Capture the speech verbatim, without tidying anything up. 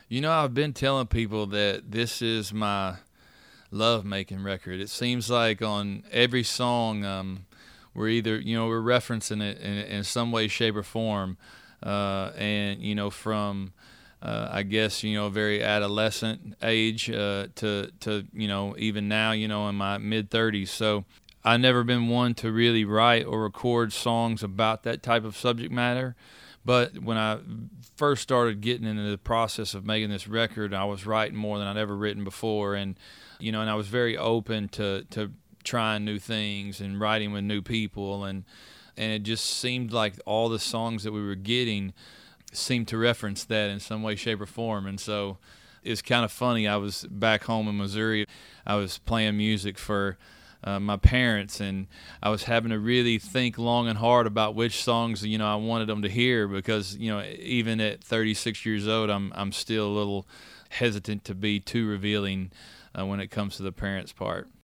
You know, I've been telling people that this is my love making record. It seems like on every song, um, we're either, you know, we're referencing it in, in some way, shape, or form. Uh, and, you know, from, uh, I guess, you know, very adolescent age uh, to, to, you know, even now, you know, in my mid thirties. So I've never been one to really write or record songs about that type of subject matter. But when I first started getting into the process of making this record, I was writing more than I'd ever written before, and you know, and I was very open to to trying new things and writing with new people, and and it just seemed like all the songs that we were getting seemed to reference that in some way, shape, or form. And so it's kind of funny. I was back home in Missouri. I was playing music for uh, my parents, and I was having to really think long and hard about which songs, you know, I wanted them to hear, because, you know, even at thirty-six years old, I'm I'm still a little hesitant to be too revealing uh, when it comes to the parents' part.